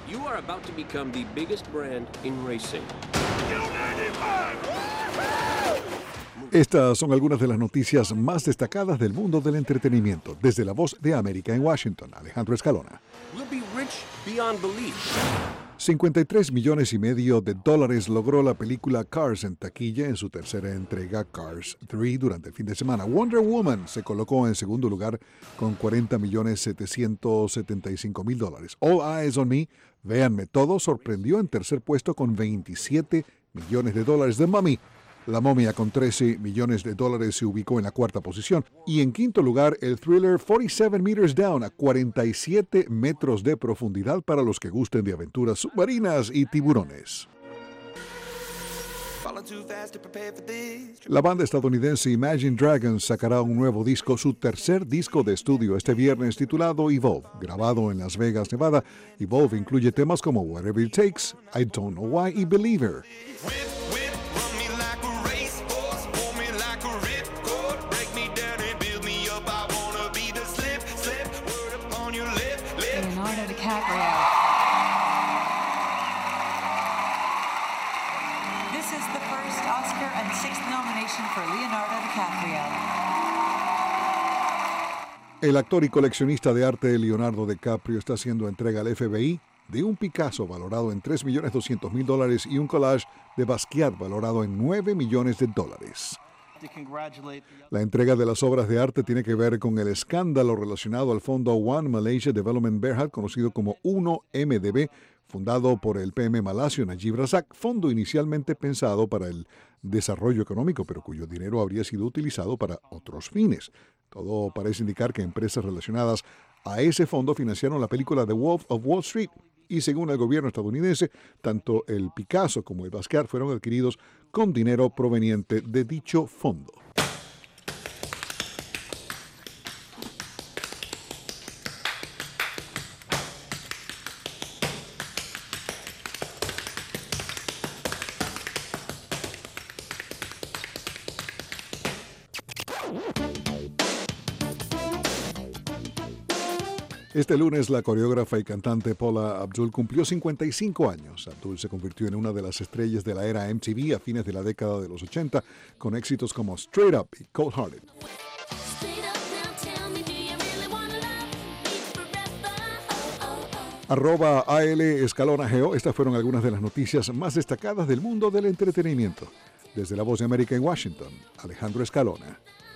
You are about to become the biggest brand in racing. Estas son algunas de las noticias más destacadas del mundo del entretenimiento. Desde La Voz de América en Washington, Alejandro Escalona. We'll be rich beyond belief. 53 millones y medio de dólares logró la película Cars en taquilla en su tercera entrega, Cars 3, durante el fin de semana. Wonder Woman se colocó en segundo lugar con 40.775.000 dólares. All Eyes on Me, Véanme Todo, sorprendió en tercer puesto con 27 millones de dólares. The Mummy, La momia, con 13 millones de dólares, se ubicó en la cuarta posición. Y en quinto lugar, el thriller 47 Meters Down, a 47 metros de profundidad, para los que gusten de aventuras submarinas y tiburones. La banda estadounidense Imagine Dragons sacará un nuevo disco, su tercer disco de estudio, este viernes, titulado Evolve. Grabado en Las Vegas, Nevada, Evolve incluye temas como Whatever It Takes, I Don't Know Why y Believer. Leonardo DiCaprio. This is the first Oscar and sixth nomination for Leonardo DiCaprio. El actor y coleccionista de arte Leonardo DiCaprio está haciendo entrega al FBI de un Picasso valorado en $3.2 millones y un collage de Basquiat valorado en $9 millones. La entrega de las obras de arte tiene que ver con el escándalo relacionado al fondo One Malaysia Development Berhad, conocido como 1MDB, fundado por el PM malasio Najib Razak, fondo inicialmente pensado para el desarrollo económico, pero cuyo dinero habría sido utilizado para otros fines. Todo parece indicar que empresas relacionadas a ese fondo financiaron la película The Wolf of Wall Street. Y según el gobierno estadounidense, tanto el Picasso como el Basquiat fueron adquiridos con dinero proveniente de dicho fondo. Este lunes, la coreógrafa y cantante Paula Abdul cumplió 55 años. Abdul se convirtió en una de las estrellas de la era MTV a fines de la década de los 80, con éxitos como Straight Up y Cold Hearted. @AL Escalona Geo. Estas fueron algunas de las noticias más destacadas del mundo del entretenimiento. Desde La Voz de América en Washington, Alejandro Escalona.